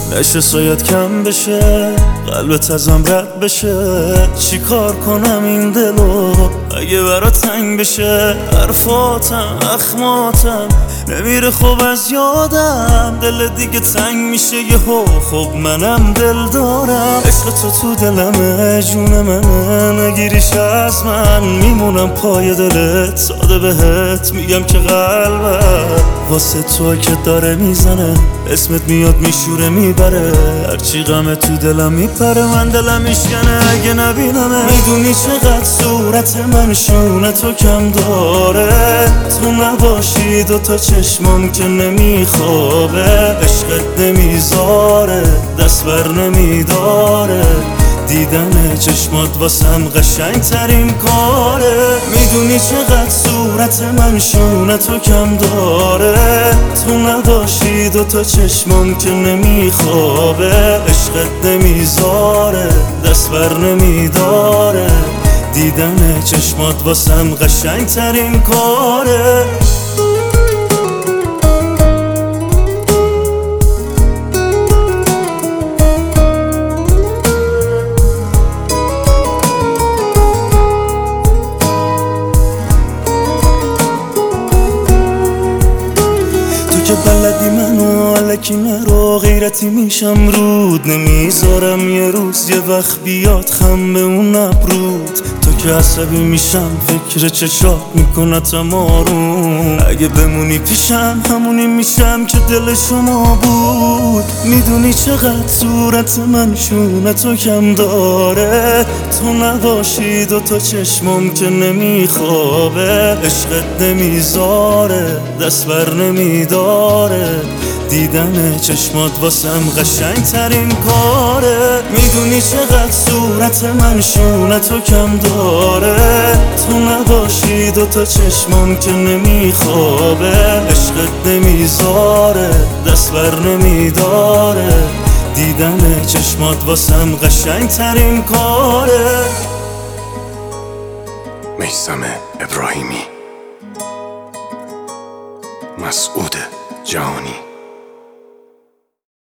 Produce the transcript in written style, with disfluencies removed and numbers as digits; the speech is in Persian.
نشه شاید کم بشه، قلبت ازم رد بشه. چی کار کنم این دلو اگه برا تنگ بشه؟ حرفاتم اخماتم نمیره خوب از یادم، دل دیگه تنگ میشه یهو. خب منم دل دارم، عشق تو دلمه، جون منه، نگیریش از من میمونم پای دلت. ساده بهت میگم که قلبم واسه تو که داره میزنه، اسمت میاد میشوره میبره، هرچی غمه تو دلم میپره، من دلم میشکنه اگه نبینمه. میدونی چقدر صورت من شونه تو کم داره، تو نباشی دوتا چشمم که نمیخوابه، عشقت نمیذاره دست بر نمیداره، دیدن چشمات واسم قشنگ ترین کاره. میدونی چقدر صورت من شونه تو کم داره، تو نباشی دوتا چشمم که نمیخوابه، عشقت نمیذاره دست بر نمیداره، دیدن چشمات واسم قشنگ ترین کاره. که بلدی منو علکی نرو، غیرتی میشم رود نمیذارم یه روز یه وقت بیاد خم به اون ابرود. تو که عصبی میشم فکر چشات میکنتم آروم، اگه بمونی پیشم همونی میشم که دل شما بود. میدونی چقدر صورت من شونه تو کم داره، تو نباشی دوتا چشمم که نمیخوابه، عشقت نمیذاره دست بر نمیداره، دیدن چشمات واسم قشنگ ترین کاره. میدونی چقدر صورت من شونه تو کم داره، تو نباشی دوتا چشمم که نمیخوابه، عشقت نمیذاره دست بر نمیداره، دیدن چشمات واسم قشنگ ترین کاره. میثم ابراهیمی، مسعود جهانی.